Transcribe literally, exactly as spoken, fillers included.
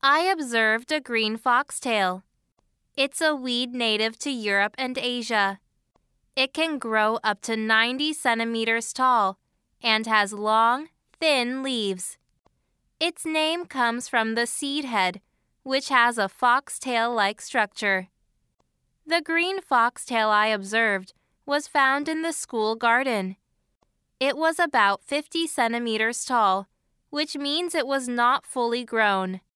I observed a green foxtail. It's a weed native to Europe and Asia. It can grow up to ninety centimeters tall and has long, thin leaves. Its name comes from the seed head, which has a foxtail-like structure. The green foxtail I observed was found in the school garden. It was about fifty centimeters tall, which means it was not fully grown.